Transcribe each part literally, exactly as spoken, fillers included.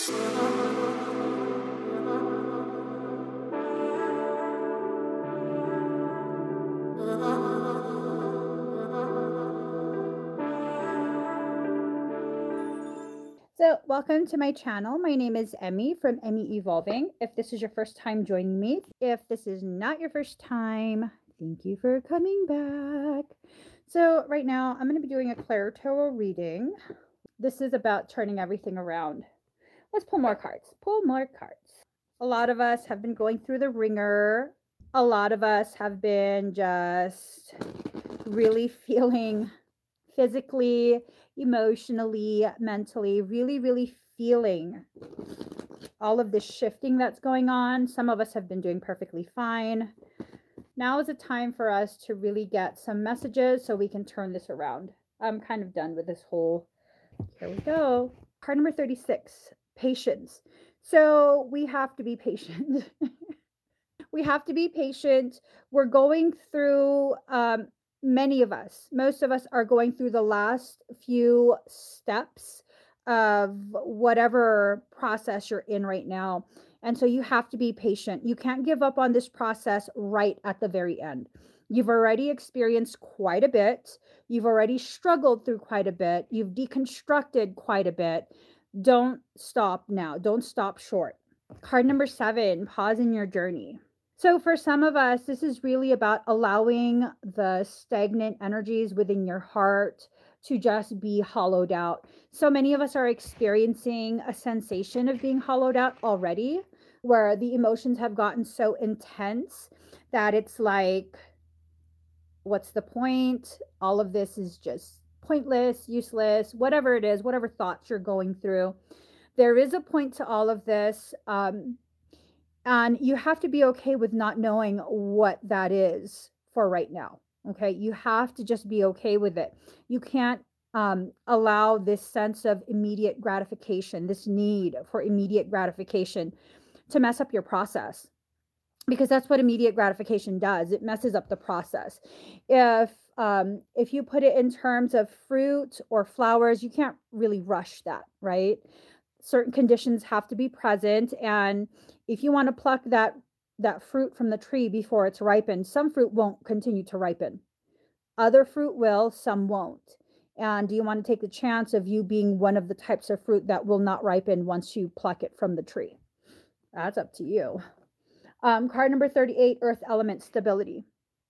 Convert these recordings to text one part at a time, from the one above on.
So, welcome to my channel. My name is Emmy from Emmy Evolving. If this is your first time joining me, if this is not your first time, thank you for coming back. So, right now, I'm going to be doing a Claire Tarot reading. This is about turning everything around. Let's pull more cards. Pull more cards. A lot of us have been going through the ringer. A lot of us have been just really feeling physically, emotionally, mentally, really, really feeling all of this shifting that's going on. Some of us have been doing perfectly fine. Now is a time for us to really get some messages so we can turn this around. I'm kind of done with this whole, here we go. Card number thirty-six, patience. So we have to be patient. We have to be patient. We're going through, um, many of us, most of us are going through the last few steps of whatever process you're in right now. And so you have to be patient. You can't give up on this process right at the very end. You've already experienced quite a bit. You've already struggled through quite a bit. You've deconstructed quite a bit. Don't stop now. Don't stop short. Card number seven, pause in your journey. So for some of us, this is really about allowing the stagnant energies within your heart to just be hollowed out. So many of us are experiencing a sensation of being hollowed out already, where the emotions have gotten so intense that it's like, what's the point? All of this is just pointless, useless, whatever it is, whatever thoughts you're going through. There is a point to all of this. Um, and you have to be okay with not knowing what that is for right now. Okay. You have to just be okay with it. You can't um, allow this sense of immediate gratification, this need for immediate gratification to mess up your process, because that's what immediate gratification does. It messes up the process. If um, if you put it in terms of fruit or flowers, you can't really rush that, right? Certain conditions have to be present, and if you want to pluck that that fruit from the tree before it's ripened, some fruit won't continue to ripen, other fruit will, some won't. And do you want to take the chance of you being one of the types of fruit that will not ripen once you pluck it from the tree? That's up to you. Um, card number thirty-eight, earth element stability.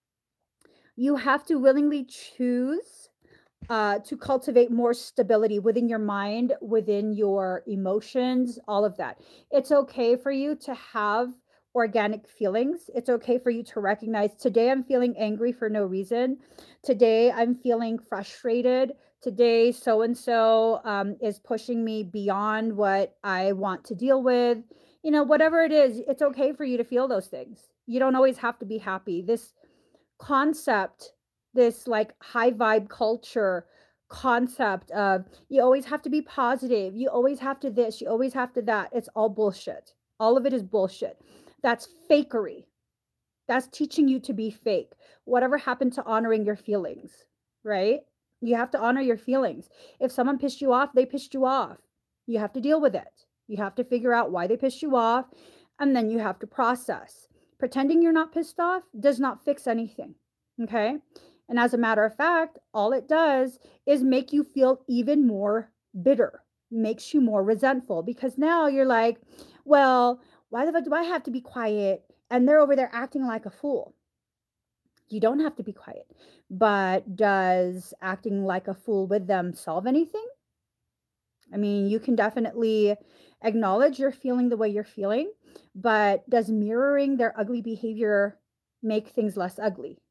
You have to willingly choose uh, to cultivate more stability within your mind, within your emotions, all of that. It's okay for you to have organic feelings. It's okay for you to recognize, today I'm feeling angry for no reason. Today I'm feeling frustrated. Today so-and-so um, is pushing me beyond what I want to deal with. You know, whatever it is, it's okay for you to feel those things. You don't always have to be happy. This concept, this like high vibe culture concept of you always have to be positive, you always have to this, you always have to that, it's all bullshit. All of it is bullshit. That's fakery. That's teaching you to be fake. Whatever happened to honoring your feelings, right? You have to honor your feelings. If someone pissed you off, they pissed you off. You have to deal with it. You have to figure out why they pissed you off, and then you have to process. Pretending you're not pissed off does not fix anything, okay? And as a matter of fact, all it does is make you feel even more bitter, makes you more resentful, because now you're like, well, why the fuck do I have to be quiet? And they're over there acting like a fool. You don't have to be quiet. But does acting like a fool with them solve anything? I mean, you can definitely acknowledge you're feeling the way you're feeling, but does mirroring their ugly behavior make things less ugly?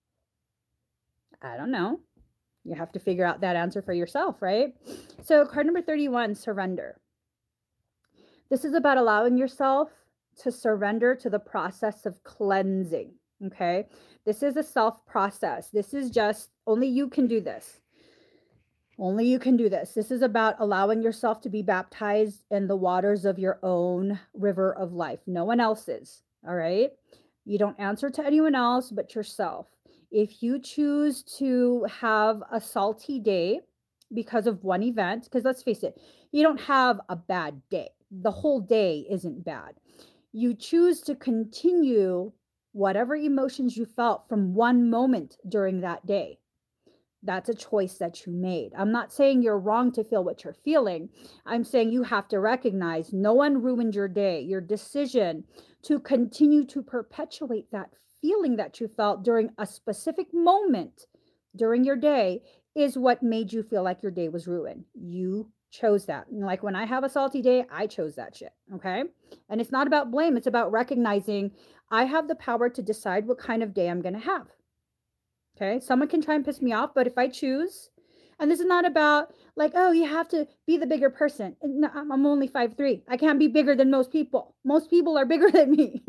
I don't know. You have to figure out that answer for yourself, right? So, card number thirty-one, surrender. This is about allowing yourself to surrender to the process of cleansing, okay? This is a self process. This is just, only you can do this. Only you can do this. This is about allowing yourself to be baptized in the waters of your own river of life. No one else's, all right? You don't answer to anyone else but yourself. If you choose to have a salty day because of one event, because let's face it, you don't have a bad day. the whole day isn't bad. You choose to continue whatever emotions you felt from one moment during that day. That's a choice that you made. I'm not saying you're wrong to feel what you're feeling. I'm saying you have to recognize no one ruined your day. Your decision to continue to perpetuate that feeling that you felt during a specific moment during your day is what made you feel like your day was ruined. You chose that. Like when I have a salty day, I chose that shit. Okay. And it's not about blame. It's about recognizing I have the power to decide what kind of day I'm going to have. Okay. Someone can try and piss me off, but if I choose, and this is not about like, oh, you have to be the bigger person. No, I'm only five three. I can't be bigger than most people. Most people are bigger than me.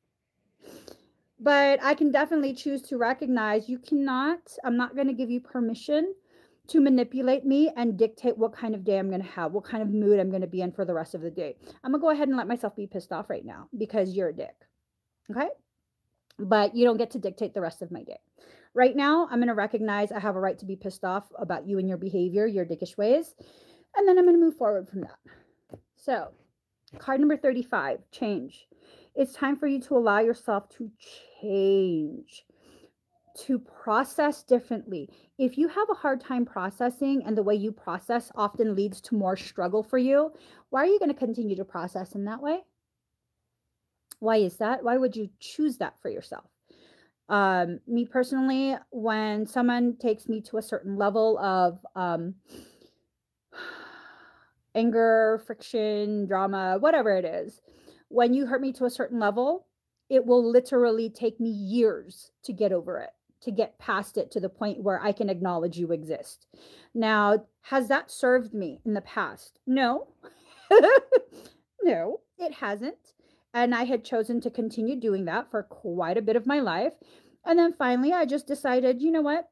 But I can definitely choose to recognize you cannot, I'm not going to give you permission to manipulate me and dictate what kind of day I'm going to have, what kind of mood I'm going to be in for the rest of the day. I'm going to go ahead and let myself be pissed off right now because you're a dick. Okay. But you don't get to dictate the rest of my day. Right now, I'm going to recognize I have a right to be pissed off about you and your behavior, your dickish ways. And then I'm going to move forward from that. So, card number thirty-five, change. It's time for you to allow yourself to change, to process differently. If you have a hard time processing and the way you process often leads to more struggle for you, why are you going to continue to process in that way? Why is that? Why would you choose that for yourself? Um, me personally, when someone takes me to a certain level of um, anger, friction, drama, whatever it is, when you hurt me to a certain level, it will literally take me years to get over it, to get past it to the point where I can acknowledge you exist. Now, has that served me in the past? No. No, it hasn't. And I had chosen to continue doing that for quite a bit of my life. And then finally, I just decided, you know what?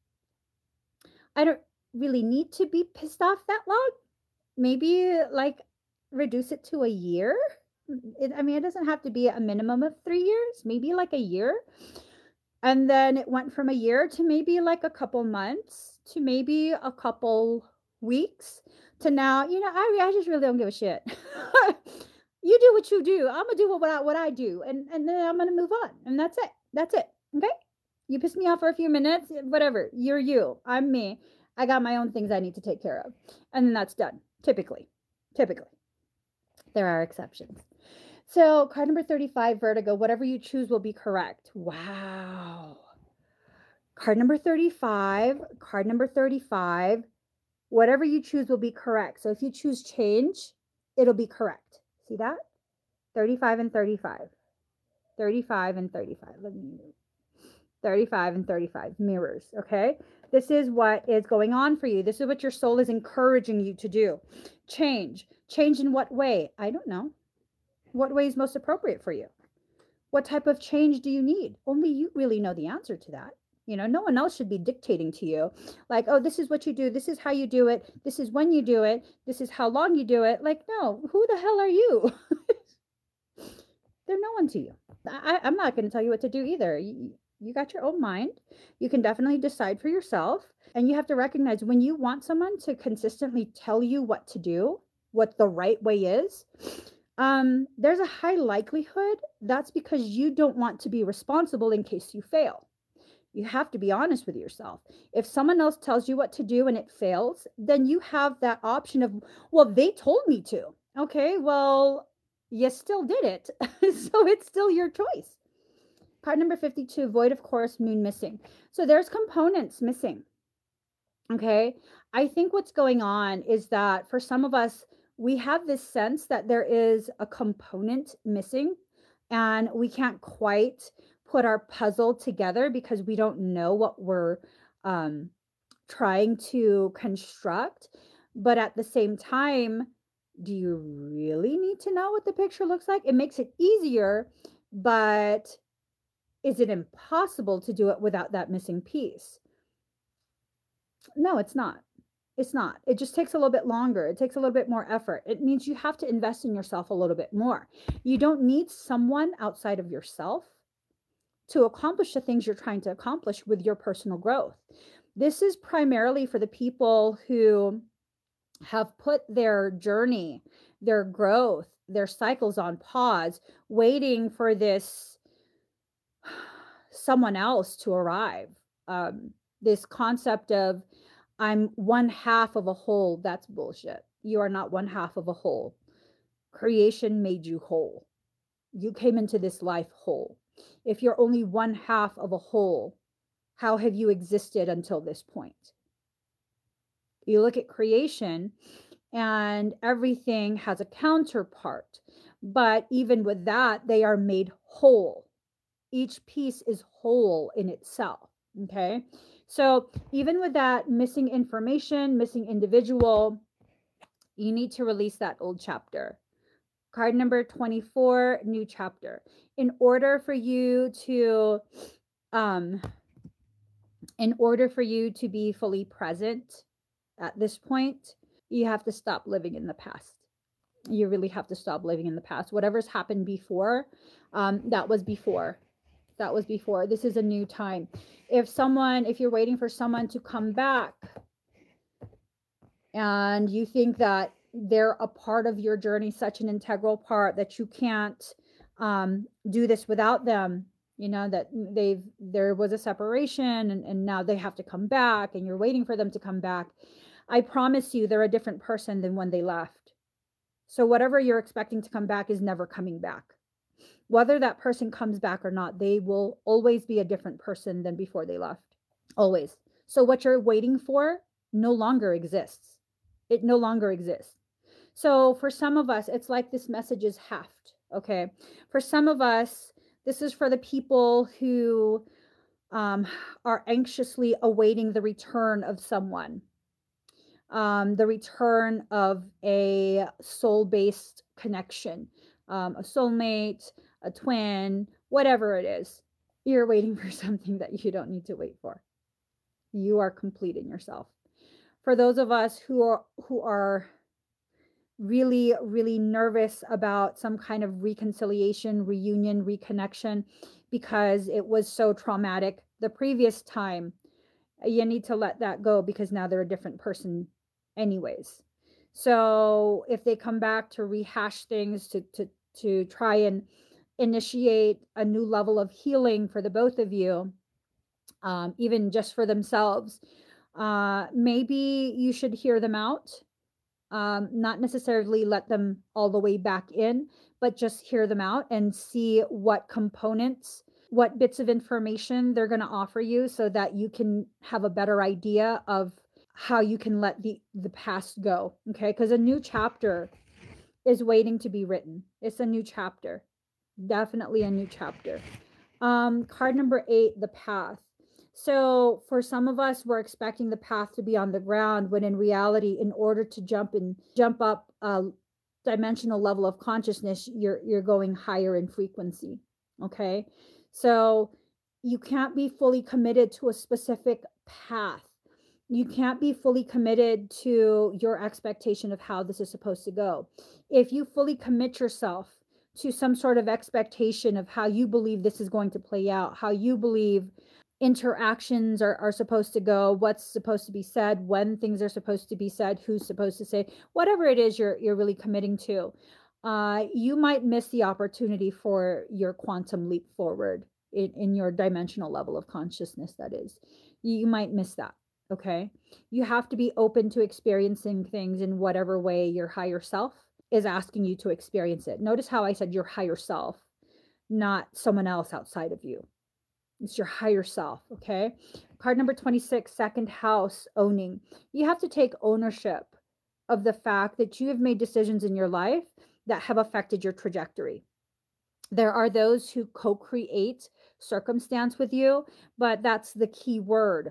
I don't really need to be pissed off that long. Maybe like reduce it to a year. It, I mean, it doesn't have to be a minimum of three years, maybe like a year. And then it went from a year to maybe like a couple months to maybe a couple weeks to now, you know, I, I just really don't give a shit. You do what you do. I'm going to do what I, what I do. And, and then I'm going to move on. And that's it. That's it. Okay. You piss me off for a few minutes, whatever. You're you. I'm me. I got my own things I need to take care of. And then that's done. Typically. Typically. There are exceptions. So card number thirty-five, vertigo. Whatever you choose will be correct. Wow. Card number thirty-five. Card number thirty-five. Whatever you choose will be correct. So if you choose change, it'll be correct. See that? thirty-five and thirty-five. thirty-five and thirty-five. Let me move. thirty-five and thirty-five. Mirrors. Okay. This is what is going on for you. This is what your soul is encouraging you to do. Change. Change in what way? I don't know. What way is most appropriate for you? What type of change do you need? Only you really know the answer to that. You know, no one else should be dictating to you. Like, oh, this is what you do. This is how you do it. This is when you do it. This is how long you do it. Like, no, who the hell are you? They're no one to you. I, I'm not going to tell you what to do either. You, you got your own mind. You can definitely decide for yourself. And you have to recognize when you want someone to consistently tell you what to do, what the right way is, um, there's a high likelihood that's because you don't want to be responsible in case you fail. You have to be honest with yourself. If someone else tells you what to do and it fails, then you have that option of, well, they told me to. Okay, well, you still did it. So it's still your choice. Card number fifty-two, void of course, moon missing. So there's components missing. Okay, I think what's going on is that for some of us, we have this sense that there is a component missing and we can't quite put our puzzle together because we don't know what we're um, trying to construct. But at the same time, do you really need to know what the picture looks like? It makes it easier, but is it impossible to do it without that missing piece? No, it's not. It's not. It just takes a little bit longer. It takes a little bit more effort. It means you have to invest in yourself a little bit more. You don't need someone outside of yourself to accomplish the things you're trying to accomplish with your personal growth. This is primarily for the people who have put their journey, their growth, their cycles on pause, waiting for this someone else to arrive. Um, this concept of I'm one half of a whole, that's bullshit. You are not one half of a whole. Creation made you whole. You came into this life whole. If you're only one half of a whole, how have you existed until this point? You look at creation and everything has a counterpart. But even with that, they are made whole. Each piece is whole in itself. Okay. So even with that missing information, missing individual, you need to release that old chapter. Card number twenty-four, new chapter. In order for you to, um, in order for you to be fully present at this point, you have to stop living in the past. You really have to stop living in the past. Whatever's happened before, um, that was before. That was before. This is a new time. If someone, if you're waiting for someone to come back and you think that they're a part of your journey, such an integral part that you can't um, do this without them, you know, that they've, there was a separation and, and now they have to come back and you're waiting for them to come back. I promise you, they're a different person than when they left. So whatever you're expecting to come back is never coming back. Whether that person comes back or not, they will always be a different person than before they left. Always. So what you're waiting for no longer exists. It no longer exists. So for some of us, it's like this message is heft. Okay. For some of us, this is for the people who um, are anxiously awaiting the return of someone. Um, the return of a soul-based connection, um, a soulmate, a twin, whatever it is. You're waiting for something that you don't need to wait for. You are complete in yourself. For those of us who are who are really, really nervous about some kind of reconciliation, reunion, reconnection, because it was so traumatic the previous time, you need to let that go because now they're a different person anyways. So if they come back to rehash things, to to to try and initiate a new level of healing for the both of you, um, even just for themselves, uh, maybe you should hear them out. Um, not necessarily let them all the way back in, but just hear them out and see what components, what bits of information they're going to offer you so that you can have a better idea of how you can let the, the past go. Okay. Because a new chapter is waiting to be written. It's a new chapter. Definitely a new chapter. Um, card number eight, the path. So for some of us, we're expecting the path to be on the ground when in reality, in order to jump and jump up a dimensional level of consciousness, you're you're going higher in frequency. Okay. So you can't be fully committed to a specific path. You can't be fully committed to your expectation of how this is supposed to go. If you fully commit yourself to some sort of expectation of how you believe this is going to play out, how you believe interactions are, are supposed to go, what's supposed to be said, when things are supposed to be said, who's supposed to say, whatever it is you're you're really committing to, uh, you might miss the opportunity for your quantum leap forward in, in your dimensional level of consciousness, that is. You might miss that. Okay. You have to be open to experiencing things in whatever way your higher self is asking you to experience it. Notice how I said your higher self, not someone else outside of you. It's your higher self. Okay. Card number twenty-six, second house, owning. You have to take ownership of the fact that you have made decisions in your life that have affected your trajectory. There are those who co-create circumstance with you, but that's the key word,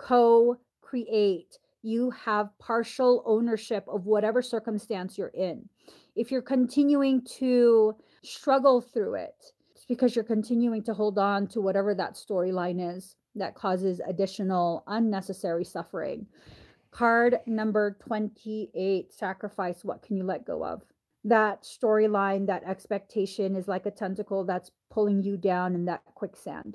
co-create. You have partial ownership of whatever circumstance you're in. If you're continuing to struggle through it, it's because you're continuing to hold on to whatever that storyline is that causes additional unnecessary suffering. Card number twenty-eight, sacrifice. What can you let go of? That storyline, that expectation is like a tentacle that's pulling you down in that quicksand.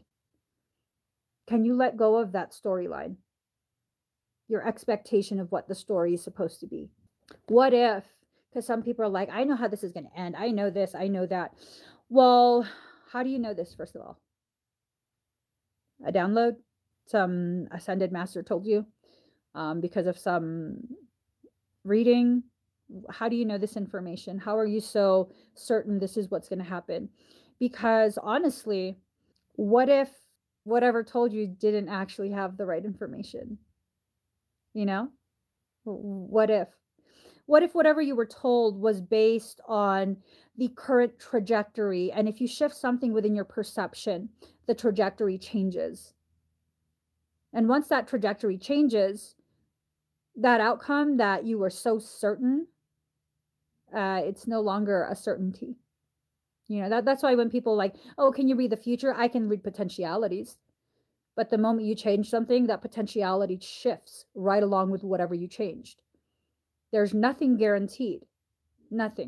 Can you let go of that storyline? Your expectation of what the story is supposed to be. What if, because some people are like, I know how this is going to end. I know this, I know that. Well, how do you know this, first of all? A download? Some ascended master told you? Um, because of some reading? How do you know this information? How are you so certain this is what's going to happen? Because honestly, what if whatever told you didn't actually have the right information? You know? What if? What if whatever you were told was based on the current trajectory? And if you shift something within your perception, the trajectory changes. And once that trajectory changes, that outcome that you were so certain, uh, it's no longer a certainty. You know, that, that's why when people like, oh, can you read the future? I can read potentialities. But the moment you change something, that potentiality shifts right along with whatever you changed. There's nothing guaranteed. Nothing.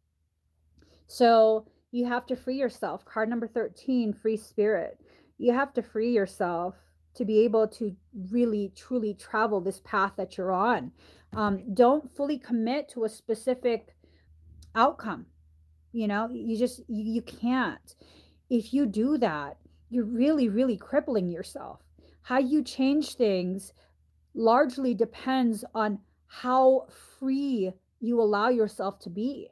So you have to free yourself. Card number thirteen, free spirit. You have to free yourself to be able to really, truly travel this path that you're on. Um, don't fully commit to a specific outcome. You know, you just, you, you can't. If you do that, you're really, really crippling yourself. How you change things largely depends on how free you allow yourself to be.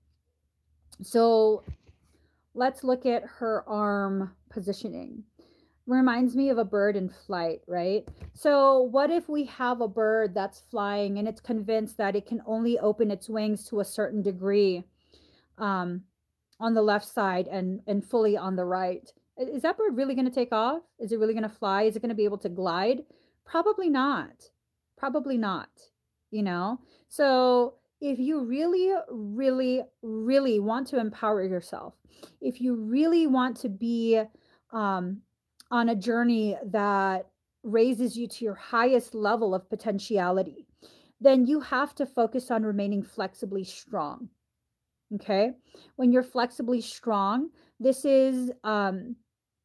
So let's look at her arm positioning. Reminds me of a bird in flight, right? So what if we have a bird that's flying and it's convinced that it can only open its wings to a certain degree um, on the left side and, and fully on the right? Is that bird really going to take off? Is it really going to fly? Is it going to be able to glide? Probably not. Probably not, you know? So if you really, really, really want to empower yourself, if you really want to be um, on a journey that raises you to your highest level of potentiality, then you have to focus on remaining flexibly strong. Okay? When you're flexibly strong, this is um,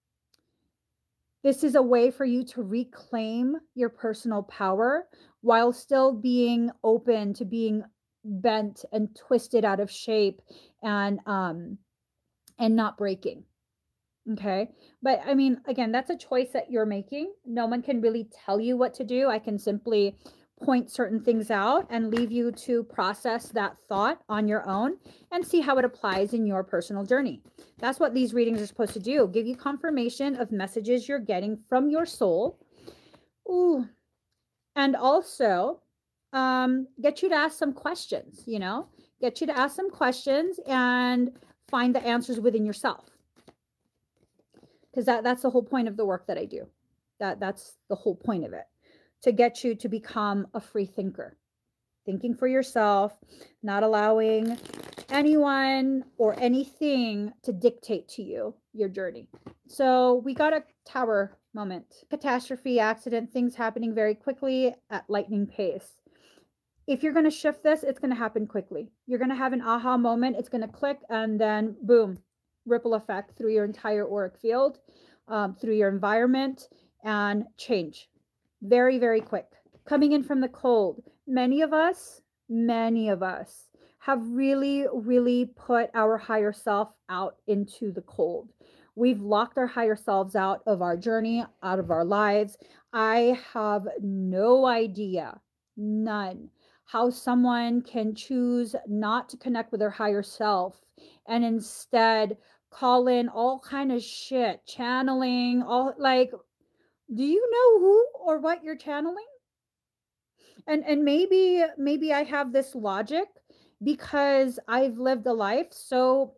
this is a way for you to reclaim your personal power while still being open to being bent and twisted out of shape and um and not breaking. Okay? But I mean, again, that's a choice that you're making. No one can really tell you what to do. I can simply point certain things out and leave you to process that thought on your own and see how it applies in your personal journey. That's what these readings are supposed to do. Give you confirmation of messages you're getting from your soul. Ooh. And also um, get you to ask some questions, you know, get you to ask some questions and find the answers within yourself. Because that, that's the whole point of the work that I do. That, that's the whole point of it. To get you to become a free thinker, thinking for yourself, not allowing anyone or anything to dictate to you your journey. So we got a tower moment, catastrophe, accident, things happening very quickly at lightning pace. If you're going to shift this, it's going to happen quickly. You're going to have an aha moment. It's going to click and then boom, ripple effect through your entire auric field, um, through your environment, and change. Very, very quick. Coming in from the cold. Many of us, many of us have really, really put our higher self out into the cold. We've locked our higher selves out of our journey, out of our lives. I have no idea, none, how someone can choose not to connect with their higher self and instead call in all kind of shit, channeling, all like, do you know who or what you're channeling? And and maybe maybe I have this logic because I've lived a life so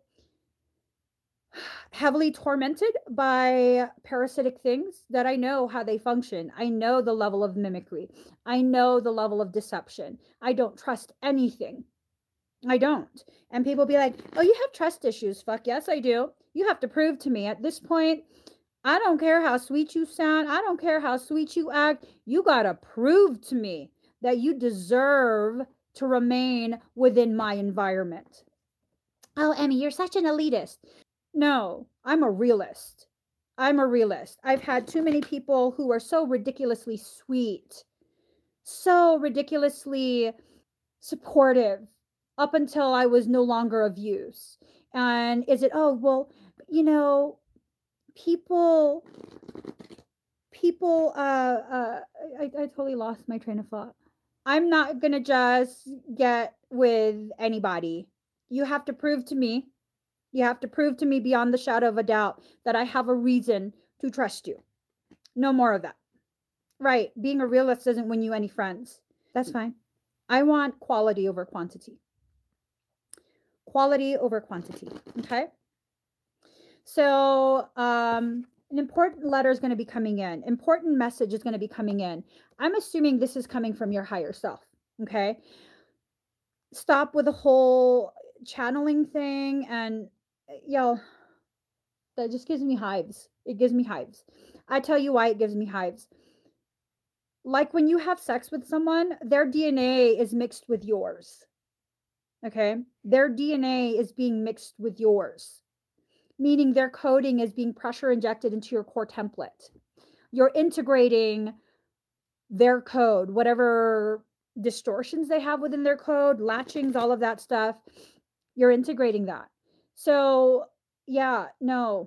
heavily tormented by parasitic things that I know how they function. I know the level of mimicry. I know the level of deception. I don't trust anything. I don't. And people be like, "Oh, you have trust issues." Fuck yes, I do. You have to prove to me at this point. I don't care how sweet you sound. I don't care how sweet you act. You got to prove to me that you deserve to remain within my environment. Oh, Emmy, you're such an elitist. No, I'm a realist. I'm a realist. I've had too many people who are so ridiculously sweet, so ridiculously supportive up until I was no longer of use? And is it, oh, well, you know, people, people, uh, uh, I, I totally lost my train of thought. I'm not going to just get with anybody. You have to prove to me, you have to prove to me beyond the shadow of a doubt that I have a reason to trust you. No more of that. Right. Being a realist doesn't win you any friends. That's fine. I want quality over quantity. Quality over quantity. Okay. So, um, an important letter is going to be coming in. Important message is going to be coming in. I'm assuming this is coming from your higher self. Okay. Stop with the whole channeling thing. And, yo, that just gives me hives. It gives me hives. I tell you why it gives me hives. Like when you have sex with someone, their D N A is mixed with yours. Okay. Their D N A is being mixed with yours, meaning their coding is being pressure injected into your core template. You're integrating their code, whatever distortions they have within their code, latchings, all of that stuff. You're integrating that. So, yeah, no.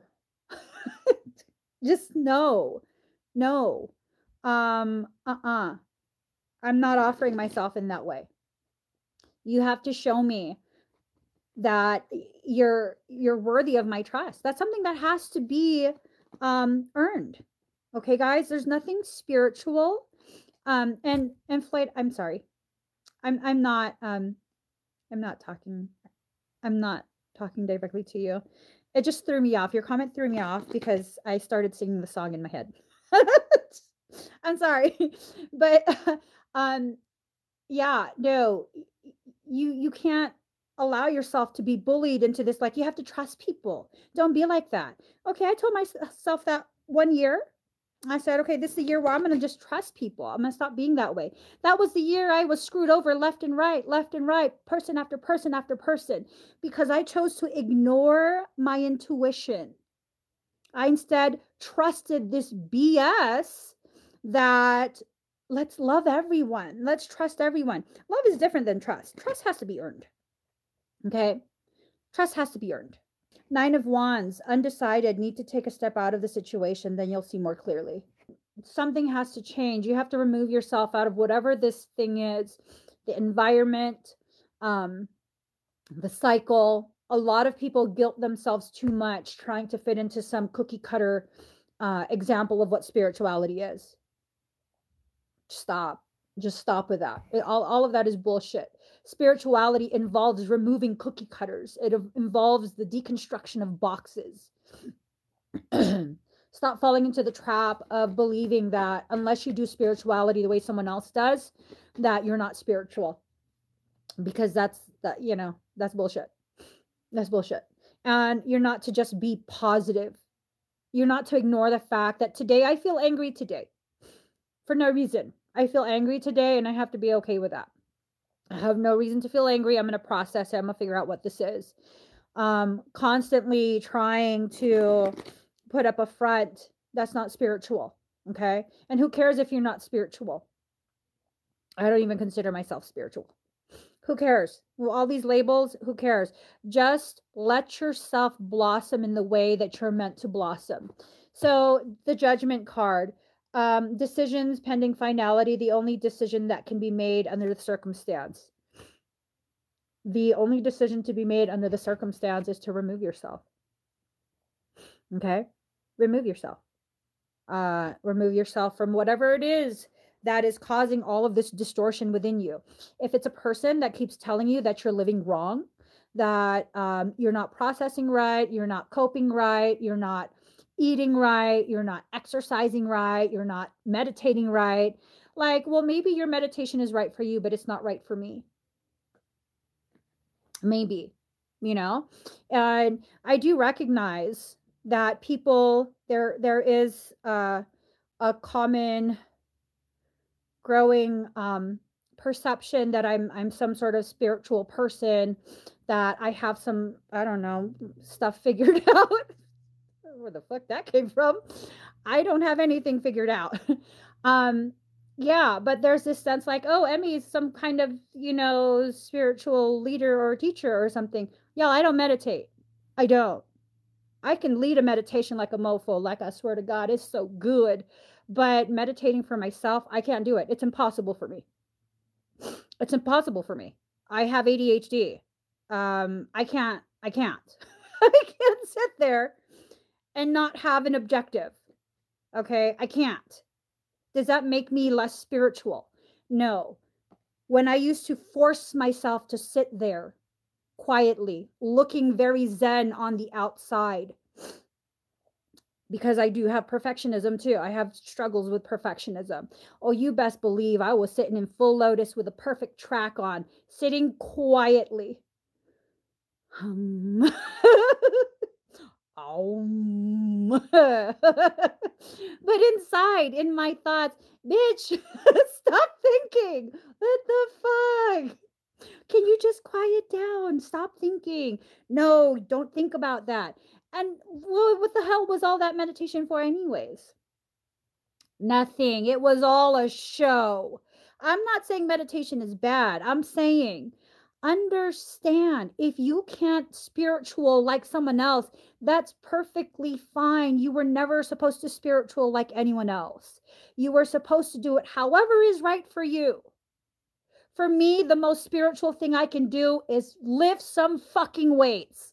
Just no. No. Um, uh-uh. I'm not offering myself in that way. You have to show me that you're you're worthy of my trust. That's something that has to be um earned. Okay, guys, there's nothing spiritual. Um and and Floyd, I'm sorry. I'm I'm not um I'm not talking I'm not talking directly to you. It just threw me off. Your comment threw me off because I started singing the song in my head. I'm sorry. But um yeah, no. You you can't allow yourself to be bullied into this, like, you have to trust people. Don't be like that. Okay, I told myself that one year. I said, okay, this is the year where I'm going to just trust people. I'm going to stop being that way. That was the year I was screwed over left and right, left and right, person after person after person, because I chose to ignore my intuition. I instead trusted this B S that let's love everyone. Let's trust everyone. Love is different than trust. Trust has to be earned. Okay. Trust has to be earned. Nine of Wands, undecided, need to take a step out of the situation, then you'll see more clearly. Something has to change. You have to remove yourself out of whatever this thing is, the environment, um, the cycle. A lot of people guilt themselves too much trying to fit into some cookie cutter uh, example of what spirituality is. Stop. Just stop with that. It, all, all of that is bullshit. Spirituality involves removing cookie cutters. It involves the deconstruction of boxes. Stop falling into the trap of believing that unless you do spirituality the way someone else does, that you're not spiritual. Because that's, that, you know, that's bullshit. That's bullshit. And you're not to just be positive. You're not to ignore the fact that today I feel angry today. For no reason. I feel angry today and I have to be okay with that. I have no reason to feel angry. I'm going to process it. I'm going to figure out what this is. Um, constantly trying to put up a front. That's not spiritual. Okay. And who cares if you're not spiritual? I don't even consider myself spiritual. Who cares? Well, all these labels, who cares? Just let yourself blossom in the way that you're meant to blossom. So the Judgment card, um, decisions pending finality, the only decision that can be made under the circumstance. The only decision to be made under the circumstance is to remove yourself. Okay? Remove yourself. Uh, remove yourself from whatever it is that is causing all of this distortion within you. If it's a person that keeps telling you that you're living wrong, that um, you're not processing right, you're not coping right, you're not eating right, you're not exercising right, you're not meditating right, like, well, maybe your meditation is right for you, but it's not right for me. Maybe, you know, and I do recognize that people, there, there is uh, a common growing um, perception that I'm, I'm some sort of spiritual person, that I have some, I don't know, stuff figured out. Where the fuck that came from? I don't have anything figured out. um, Yeah, but there's this sense like, oh, Emmy's some kind of, you know, spiritual leader or teacher or something. Yeah, I don't meditate. I don't. I can lead a meditation like a mofo, like I swear to God, it's so good. But meditating for myself, I can't do it. It's impossible for me. It's impossible for me. I have A D H D. Um, I can't, I can't. I can't sit there and not have an objective. Okay, I can't. Does that make me less spiritual? No. When I used to force myself to sit there quietly, looking very zen on the outside, because I do have perfectionism too. I have struggles with perfectionism. Oh, you best believe I was sitting in full lotus with a perfect track on, sitting quietly. Um, um. But inside, in my thoughts, bitch, stop thinking. What the fuck? Can you just quiet down? Stop thinking. No, don't think about that. And wha- what the hell was all that meditation for, anyways? Nothing. It was all a show. I'm not saying meditation is bad. I'm saying understand if you can't spiritual like someone else, that's perfectly fine. You were never supposed to spiritual like anyone else. You were supposed to do it however is right for you. For me, the most spiritual thing I can do is lift some fucking weights.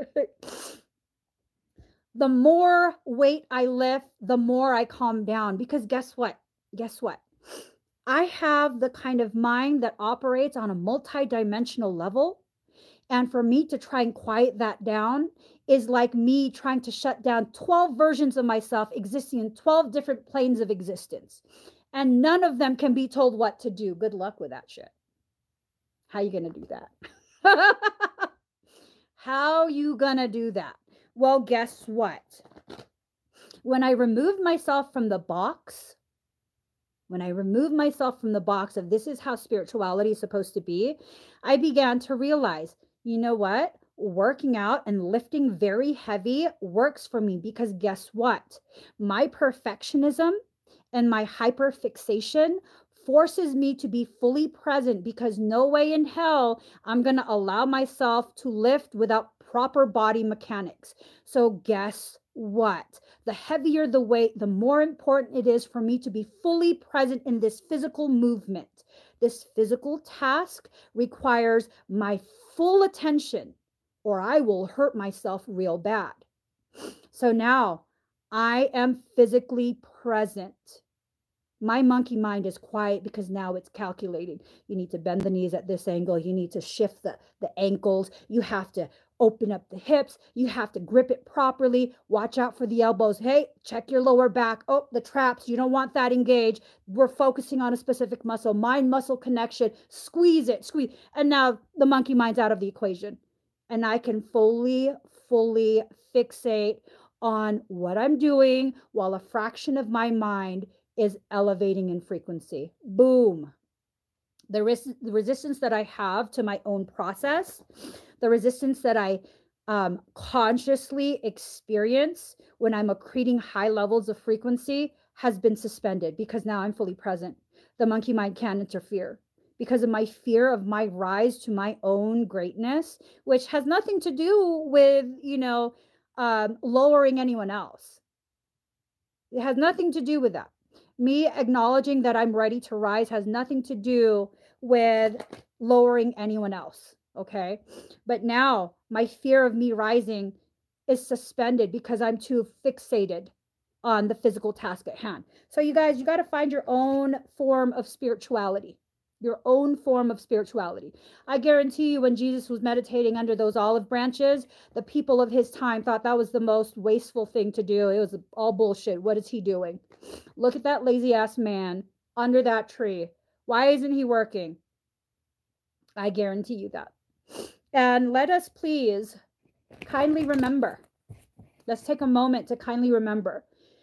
The more weight I lift, the more I calm down. Because guess what? Guess what? I have the kind of mind that operates on a multi-dimensional level. And for me to try and quiet that down is like me trying to shut down twelve versions of myself existing in twelve different planes of existence. And none of them can be told what to do. Good luck with that shit. How you gonna do that? How you gonna do that? Well, guess what? When I removed myself from the box, when I removed myself from the box of this is how spirituality is supposed to be, I began to realize, you know what? Working out and lifting very heavy works for me because guess what? My perfectionism and my hyperfixation forces me to be fully present because no way in hell I'm going to allow myself to lift without proper body mechanics. So guess what? The heavier the weight, the more important it is for me to be fully present in this physical movement. This physical task requires my full attention or I will hurt myself real bad. So now I am physically present. My monkey mind is quiet because now it's calculating. You need to bend the knees at this angle. You need to shift the, the ankles. You have to open up the hips. You have to grip it properly. Watch out for the elbows. Hey, check your lower back. Oh, the traps. You don't want that engaged. We're focusing on a specific muscle. Mind muscle connection. Squeeze it. Squeeze. And now the monkey mind's out of the equation. And I can fully, fully fixate on what I'm doing while a fraction of my mind is elevating in frequency. Boom. The, res- the resistance that I have to my own process, the resistance that I um, consciously experience when I'm accreting high levels of frequency has been suspended because now I'm fully present. The monkey mind can't interfere because of my fear of my rise to my own greatness, which has nothing to do with, you know, um, lowering anyone else. It has nothing to do with that. Me acknowledging that I'm ready to rise has nothing to do with lowering anyone else. Okay. But now my fear of me rising is suspended because I'm too fixated on the physical task at hand. So, you guys, you got to find your own form of spirituality, your own form of spirituality. I guarantee you, when Jesus was meditating under those olive branches, the people of his time thought that was the most wasteful thing to do. It was all bullshit. What is he doing? Look at that lazy ass man under that tree. Why isn't he working? I guarantee you that. And let us please kindly remember. Let's take a moment to kindly remember.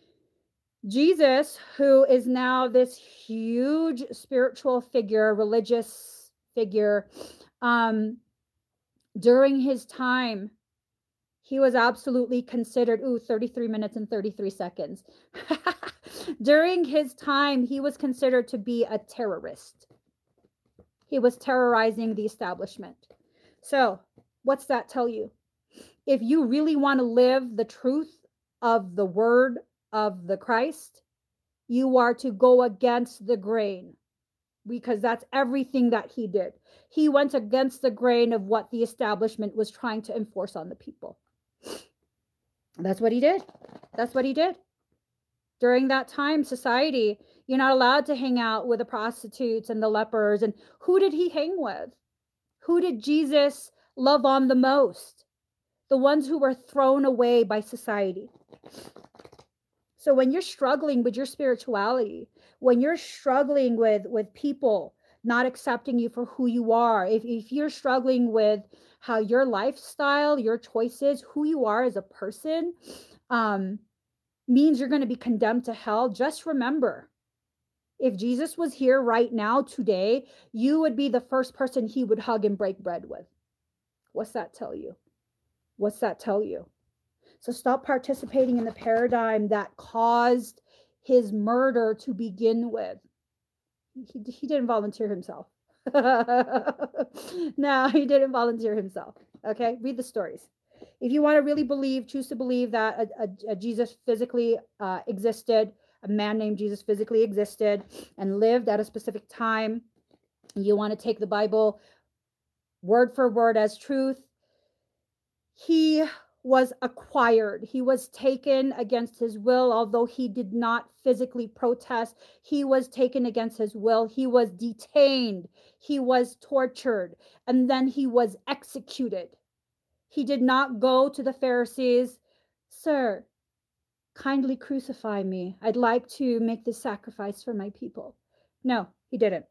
Jesus, who is now this huge spiritual figure, religious figure, um, during his time, he was absolutely considered, ooh, thirty-three minutes and thirty-three seconds. During his time, he was considered to be a terrorist. He was terrorizing the establishment. So, what's that tell you? If you really want to live the truth of the word of the Christ, you are to go against the grain, because that's everything that he did. He went against the grain of what the establishment was trying to enforce on the people. That's what he did. That's what he did. During that time, society, you're not allowed to hang out with the prostitutes and the lepers. And who did he hang with? Who did Jesus love on the most? The ones who were thrown away by society. So when you're struggling with your spirituality, when you're struggling with, with people not accepting you for who you are, if, if you're struggling with how your lifestyle, your choices, who you are as a person, um, means you're going to be condemned to hell, just remember, if Jesus was here right now, today, you would be the first person he would hug and break bread with. What's that tell you? What's that tell you? So stop participating in the paradigm that caused his murder to begin with. He, he didn't volunteer himself. No, he didn't volunteer himself. Okay, read the stories. If you want to really believe, choose to believe that a, a, a Jesus physically uh, existed, a man named Jesus physically existed and lived at a specific time, you want to take the Bible word for word as truth, he was acquired. He was taken against his will, although he did not physically protest. He was taken against his will. He was detained. He was tortured. And then he was executed. He did not go to the Pharisees, "Sir, kindly crucify me. I'd like to make this sacrifice for my people." No, he didn't.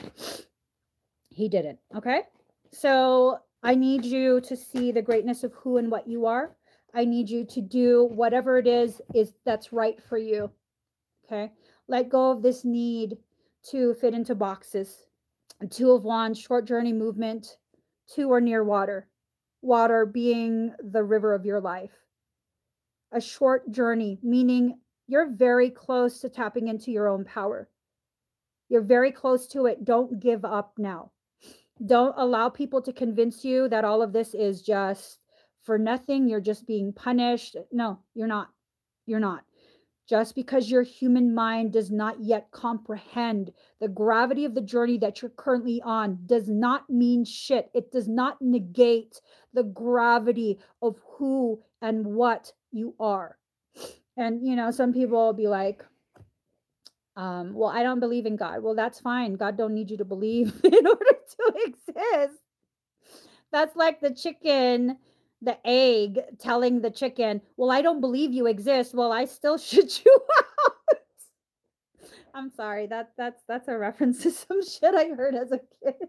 He didn't. Okay? So I need you to see the greatness of who and what you are. I need you to do whatever it is, is that's right for you. Okay? Let go of this need to fit into boxes. Two of Wands, short journey movement, to or near water. Water being the river of your life. A short journey, meaning you're very close to tapping into your own power. You're very close to it. Don't give up now. Don't allow people to convince you that all of this is just for nothing. You're just being punished. No, you're not. You're not. Just because your human mind does not yet comprehend the gravity of the journey that you're currently on does not mean shit. It does not negate the gravity of who and what you are. And, you know, some people will be like, Um, well, I don't believe in God. Well, that's fine. God don't need you to believe in order to exist. That's like the chicken, the egg telling the chicken, well, I don't believe you exist. Well, I still shoot you out. I'm sorry. That that's that's a reference to some shit I heard as a kid.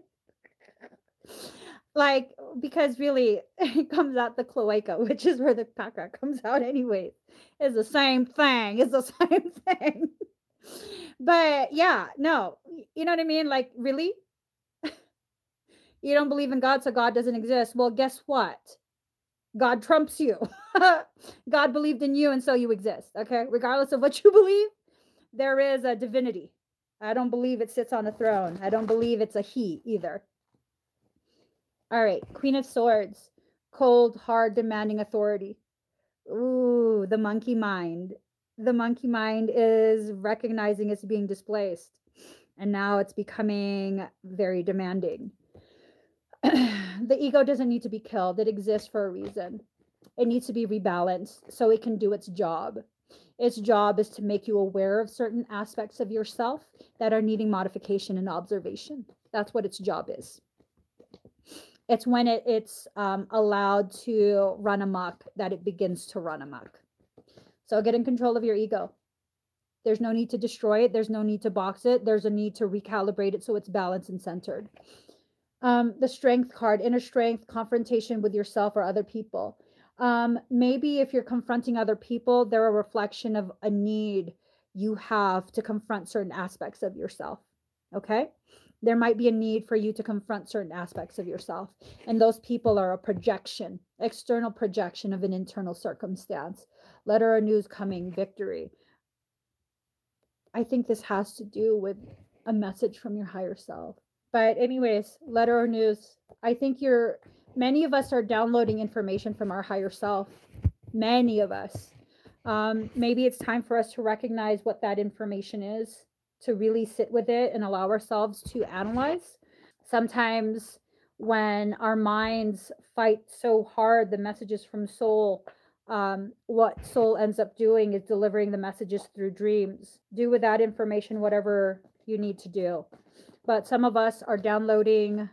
Like, because really it comes out the cloaca, which is where the caca comes out anyways. It's the same thing. It's the same thing. But yeah, no, you know what I mean? Like, really? You don't believe in God, so God doesn't exist. Well, guess what? God trumps you. God believed in you, and so you exist. Okay? Regardless of what you believe, there is a divinity. I don't believe it sits on a throne. I don't believe it's a he either. All right. Queen of Swords. Cold, hard, demanding authority. Ooh, the monkey mind. The monkey mind is recognizing it's being displaced, and now it's becoming very demanding. The ego doesn't need to be killed. It exists for a reason. It needs to be rebalanced so it can do its job. Its job is to make you aware of certain aspects of yourself that are needing modification and observation. That's what its job is. It's when it, it's um, allowed to run amok that it begins to run amok. So get in control of your ego. There's no need to destroy it. There's no need to box it. There's a need to recalibrate it so it's balanced and centered. Um, the strength card, inner strength, confrontation with yourself or other people. Um, maybe if you're confronting other people, they're a reflection of a need you have to confront certain aspects of yourself. Okay? There might be a need for you to confront certain aspects of yourself. And those people are a projection, external projection of an internal circumstance. Letter or news coming, victory. I think this has to do with a message from your higher self. But anyways, letter or news. I think you're many of us are downloading information from our higher self. Many of us. Um, maybe it's time for us to recognize what that information is, to really sit with it and allow ourselves to analyze. Sometimes when our minds fight so hard the messages from soul, um, what soul ends up doing is delivering the messages through dreams. Do with that information whatever you need to do. But some of us are downloading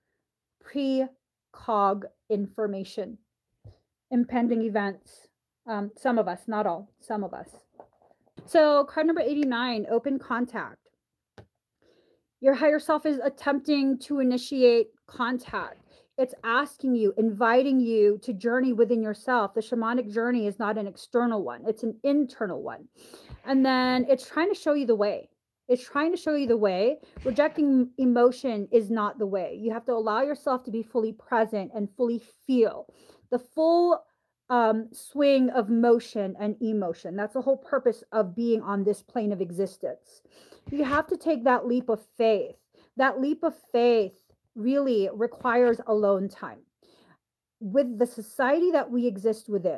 precog information, impending events. Um, some of us, not all, some of us. So card number eighty-nine, open contact. Your higher self is attempting to initiate contact. It's asking you, inviting you to journey within yourself. The shamanic journey is not an external one, it's an internal one. And then it's trying to show you the way. It's trying to show you the way. Rejecting emotion is not the way. You have to allow yourself to be fully present and fully feel the full um, swing of motion and emotion. That's the whole purpose of being on this plane of existence. You have to take that leap of faith. That leap of faith really requires alone time. With the society that we exist within,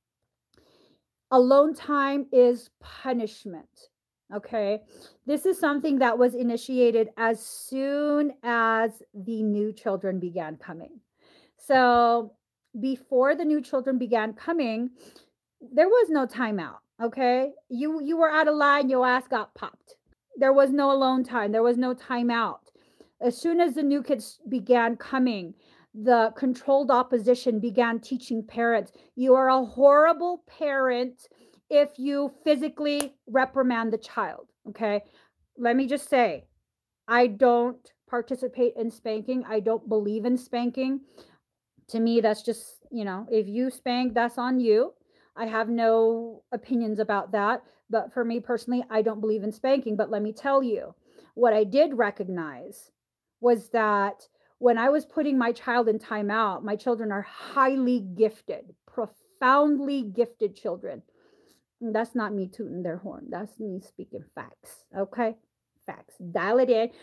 alone time is punishment. Okay, this is something that was initiated as soon as the new children began coming. So before the new children began coming, there was no timeout. Okay, you you were out of line, your ass got popped. There was no alone time. There was no timeout. As soon as the new kids began coming, the controlled opposition began teaching parents, you are a horrible parent if you physically reprimand the child. Okay, let me just say, I don't participate in spanking. I don't believe in spanking. To me, that's just, you know, if you spank, that's on you. I have no opinions about that. But for me personally, I don't believe in spanking. But let me tell you, what I did recognize was that when I was putting my child in timeout, my children are highly gifted, profoundly gifted children. And that's not me tooting their horn. That's me speaking facts. Okay? Facts. Dial it in.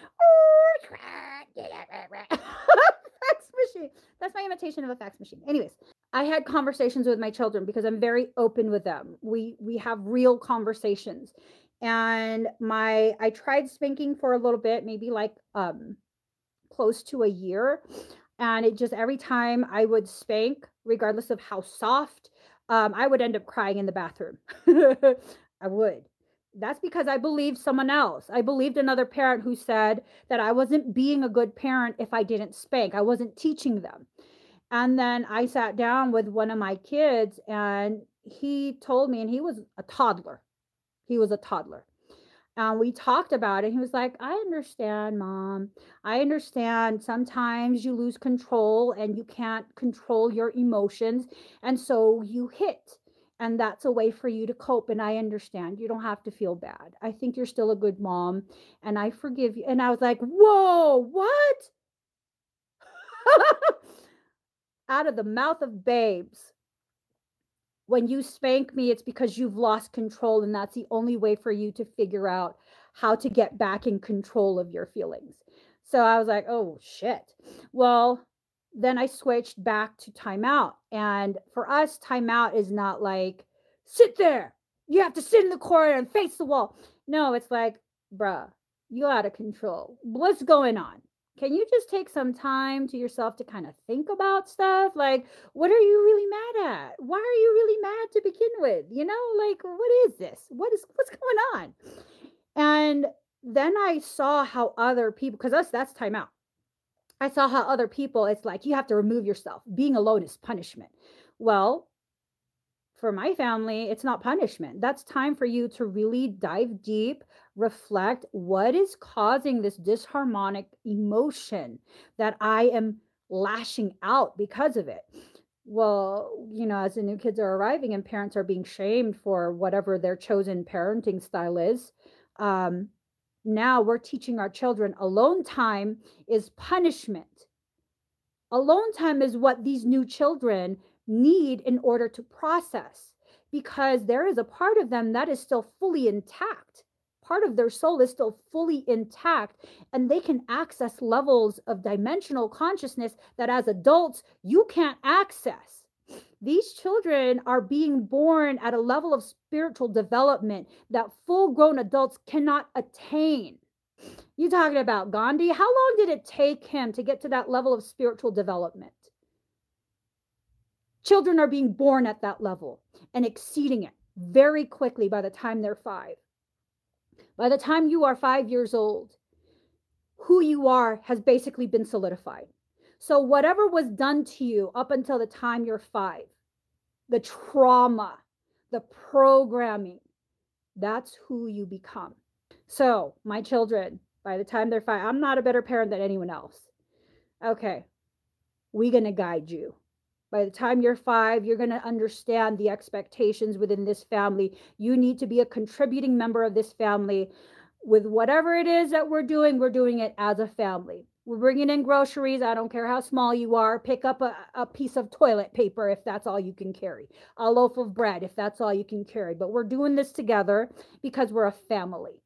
Fax machine. That's my imitation of a fax machine. Anyways, I had conversations with my children because I'm very open with them. We we have real conversations. And my I tried spanking for a little bit, maybe like um close to a year. And it just every time I would spank, regardless of how soft, um, I would end up crying in the bathroom. I would. That's because I believed someone else. I believed another parent who said that I wasn't being a good parent if I didn't spank. I wasn't teaching them. And then I sat down with one of my kids and he told me, and he was a toddler. He was a toddler. And we talked about it. He was like, I understand, Mom. I understand sometimes you lose control and you can't control your emotions. And so you hit. And that's a way for you to cope. And I understand. You don't have to feel bad. I think you're still a good mom. And I forgive you. And I was like, whoa, what? Out of the mouth of babes. When you spank me, it's because you've lost control. And that's the only way for you to figure out how to get back in control of your feelings. So I was like, oh, shit. Well, then I switched back to timeout. And for us, timeout is not like, sit there. You have to sit in the corner and face the wall. No, it's like, bruh, you out of control. What's going on? Can you just take some time to yourself to kind of think about stuff? Like, what are you really mad at? Why are you really mad to begin with? You know, like, what is this? What is, what's going on? And then I saw how other people, because us, that's timeout. I saw how other people, it's like, you have to remove yourself. Being alone is punishment. Well, for my family, it's not punishment. That's time for you to really dive deep, reflect what is causing this disharmonic emotion that I am lashing out because of it. Well, you know, as the new kids are arriving and parents are being shamed for whatever their chosen parenting style is, um, now we're teaching our children alone time is punishment. Alone time is what these new children need in order to process, because there is a part of them that is still fully intact. part of their soul is still fully intact, and they can access levels of dimensional consciousness that as adults you can't access. These children are being born at a level of spiritual development that full-grown adults cannot attain. You talking about Gandhi? How long did it take him to get to that level of spiritual development? Children are being born at that level and exceeding it very quickly by the time they're five. By the time you are five years old, who you are has basically been solidified. So whatever was done to you up until the time you're five, the trauma, the programming, that's who you become. So my children, by the time they're five, I'm not a better parent than anyone else. Okay, we're going to guide you. By the time you're five, you're going to understand the expectations within this family. You need to be a contributing member of this family. With whatever it is that we're doing, we're doing it as a family. We're bringing in groceries. I don't care how small you are. Pick up a, a piece of toilet paper if that's all you can carry. A loaf of bread if that's all you can carry. But we're doing this together because we're a family.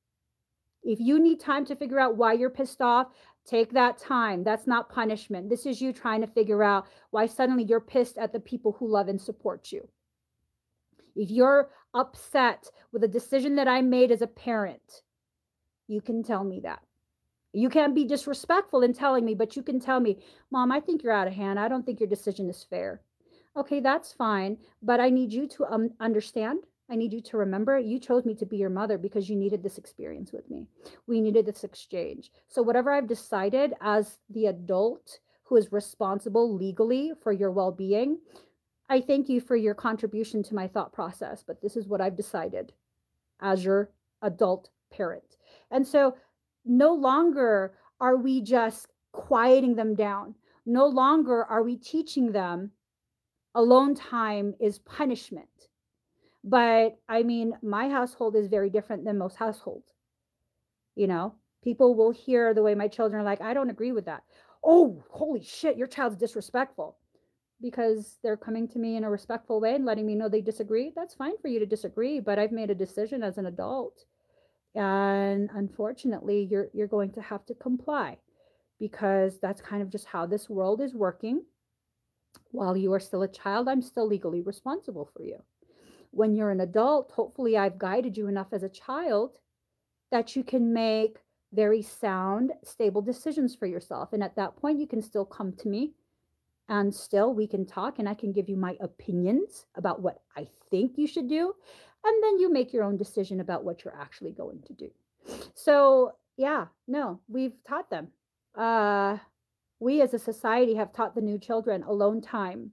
If you need time to figure out why you're pissed off, take that time. That's not punishment. This is you trying to figure out why suddenly you're pissed at the people who love and support you. If you're upset with a decision that I made as a parent, you can tell me that. You can't be disrespectful in telling me, but you can tell me, Mom, I think you're out of hand. I don't think your decision is fair. Okay, that's fine. But I need you to um, understand. I need you to remember you chose me to be your mother because you needed this experience with me. We needed this exchange. So whatever I've decided as the adult who is responsible legally for your well-being, I thank you for your contribution to my thought process, but this is what I've decided as your adult parent. And so no longer are we just quieting them down. No longer are we teaching them alone time is punishment. But I mean, my household is very different than most households. You know, people will hear the way my children are like, I don't agree with that. Oh, holy shit, your child's disrespectful. Because they're coming to me in a respectful way and letting me know they disagree. That's fine for you to disagree, but I've made a decision as an adult. And unfortunately, you're you're going to have to comply because that's kind of just how this world is working. While you are still a child, I'm still legally responsible for you. When you're an adult, hopefully I've guided you enough as a child that you can make very sound, stable decisions for yourself. And at that point, you can still come to me and still we can talk and I can give you my opinions about what I think you should do. And then you make your own decision about what you're actually going to do. So yeah, no, we've taught them. Uh, we as a society have taught the new children alone time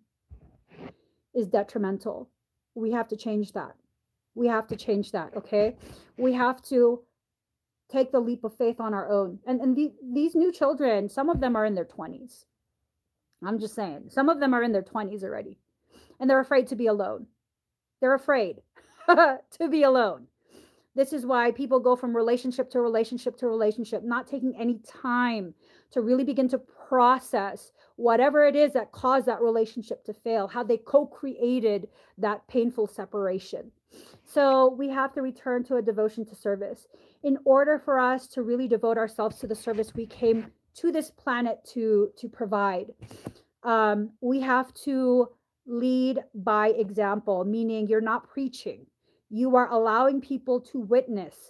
is detrimental. We have to change that. We have to change that, okay? We have to take the leap of faith on our own. And, and the, these new children, some of them are in their twenties. I'm just saying, some of them are in their twenties already. And they're afraid to be alone. They're afraid to be alone. This is why people go from relationship to relationship to relationship, not taking any time to really begin to process whatever it is that caused that relationship to fail, how they co-created that painful separation. So we have to return to a devotion to service. In order for us to really devote ourselves to the service we came to this planet to, to provide, um, we have to lead by example, meaning you're not preaching. You are allowing people to witness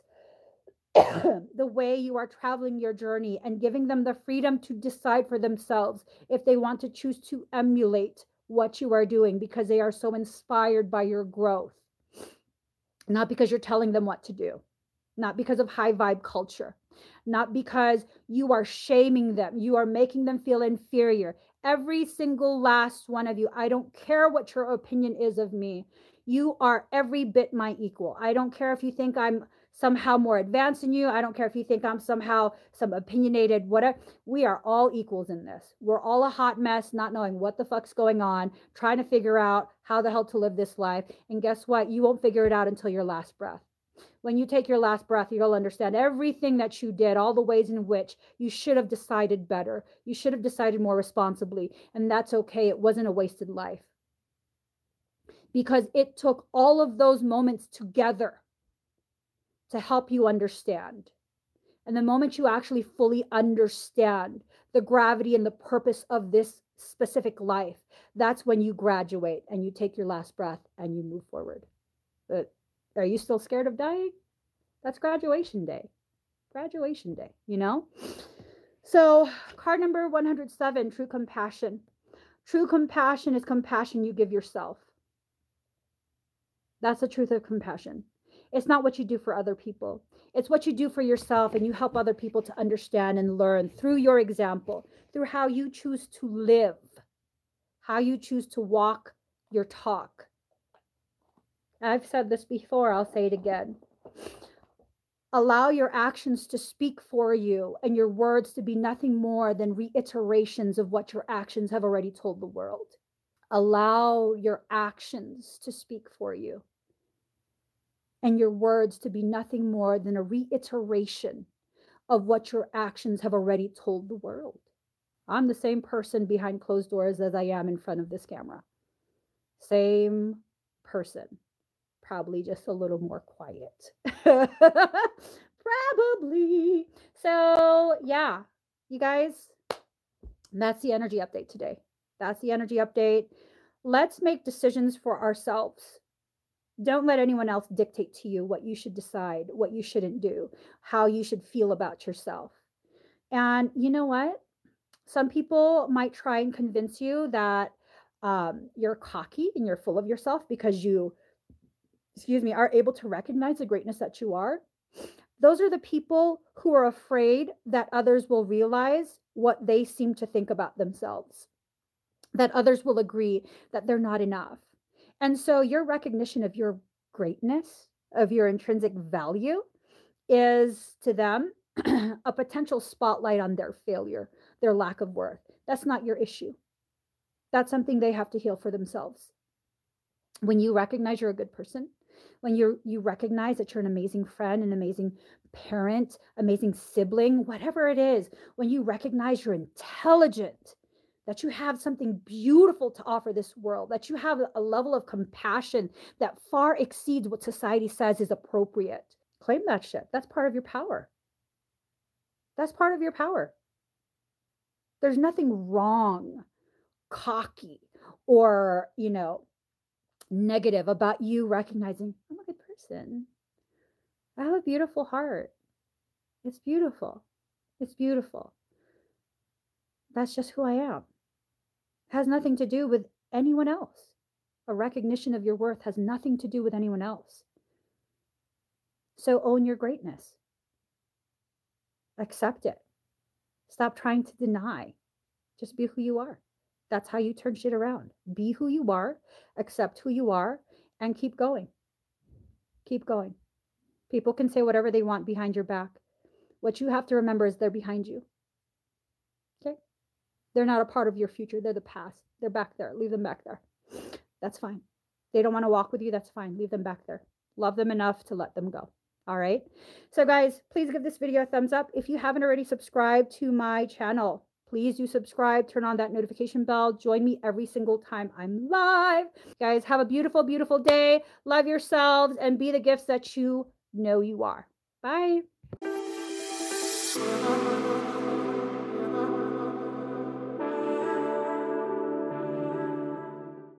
the way you are traveling your journey and giving them the freedom to decide for themselves if they want to choose to emulate what you are doing because they are so inspired by your growth. Not because you're telling them what to do, not because of high vibe culture, not because you are shaming them, you are making them feel inferior. Every single last one of you, I don't care what your opinion is of me. You are every bit my equal. I don't care if you think I'm somehow more advanced than you. I don't care if you think I'm somehow some opinionated, whatever. We are all equals in this. We're all a hot mess, not knowing what the fuck's going on, trying to figure out how the hell to live this life. And guess what? You won't figure it out until your last breath. When you take your last breath, you'll understand everything that you did, all the ways in which you should have decided better. You should have decided more responsibly. And that's okay. It wasn't a wasted life. Because it took all of those moments together to help you understand. And the moment you actually fully understand the gravity and the purpose of this specific life, that's when you graduate and you take your last breath and you move forward. But are you still scared of dying? That's graduation day. Graduation day, you know? So, card number one hundred seven, true compassion. True compassion is compassion you give yourself. That's the truth of compassion. It's not what you do for other people. It's what you do for yourself, and you help other people to understand and learn through your example, through how you choose to live, how you choose to walk your talk. I've said this before, I'll say it again. Allow your actions to speak for you and your words to be nothing more than reiterations of what your actions have already told the world. Allow your actions to speak for you and your words to be nothing more than a reiteration of what your actions have already told the world. I'm the same person behind closed doors as I am in front of this camera. Same person. Probably just a little more quiet. Probably. So, yeah, you guys, that's the energy update today. That's the energy update. Let's make decisions for ourselves. Don't let anyone else dictate to you what you should decide, what you shouldn't do, how you should feel about yourself. And you know what? Some people might try and convince you that um, you're cocky and you're full of yourself because you, excuse me, are able to recognize the greatness that you are. Those are the people who are afraid that others will realize what they seem to think about themselves, that others will agree that they're not enough. And so your recognition of your greatness, of your intrinsic value, is to them a potential spotlight on their failure, their lack of worth. That's not your issue. That's something they have to heal for themselves. When you recognize you're a good person, when you you recognize that you're an amazing friend, an amazing parent, amazing sibling, whatever it is, when you recognize you're intelligent, that you have something beautiful to offer this world, that you have a level of compassion that far exceeds what society says is appropriate. Claim that shit. That's part of your power. That's part of your power. There's nothing wrong, cocky, or, you know, negative about you recognizing, I'm a good person. I have a beautiful heart. It's beautiful. It's beautiful. That's just who I am. It has nothing to do with anyone else. A recognition of your worth has nothing to do with anyone else. So own your greatness. Accept it. Stop trying to deny. Just be who you are. That's how you turn shit around. Be who you are, accept who you are, and keep going. Keep going. People can say whatever they want behind your back. What you have to remember is they're behind you. Okay? They're not a part of your future. They're the past. They're back there. Leave them back there. That's fine. They don't want to walk with you. That's fine. Leave them back there. Love them enough to let them go. All right? So guys, please give this video a thumbs up. If you haven't already subscribed to my channel, please do subscribe, turn on that notification bell. Join me every single time I'm live. Guys, have a beautiful, beautiful day. Love yourselves and be the gifts that you know you are. Bye.